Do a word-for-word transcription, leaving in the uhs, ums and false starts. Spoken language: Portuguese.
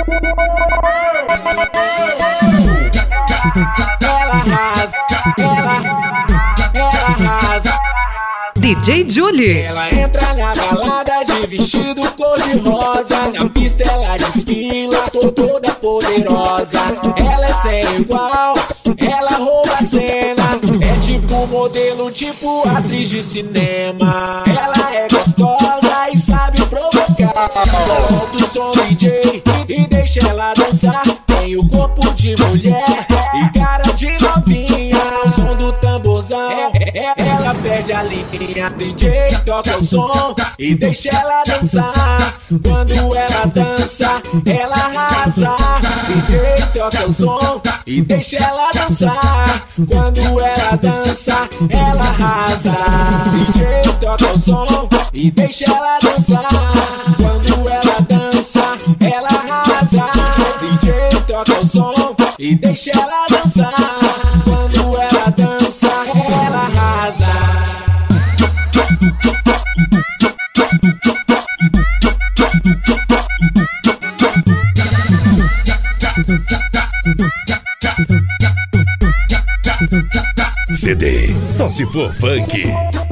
Ela arrasa, ela, ela arrasa. D J Julie. Ela entra na balada de vestido cor-de-rosa. Na pista ela desfila, tô toda poderosa. Ela é sem igual, ela rouba a cena. É tipo modelo, tipo atriz de cinema. Ela é gostosa e sabe provocar. Solta o som D J e deixa ela dançar. Tem o corpo de mulher e cara de novinha. O som do tamborzão, ela perde a linha. D J toca o som e deixa ela dançar. Quando ela dança, ela arrasa. D J toca o som e deixa ela dançar. Quando ela dança, ela arrasa. D J toca o som e deixa ela dançar. Quando ela dança, ela arrasa. D J toca o som e deixa ela dançar. Quando ela dança, ela arrasa. C D, só se for funk.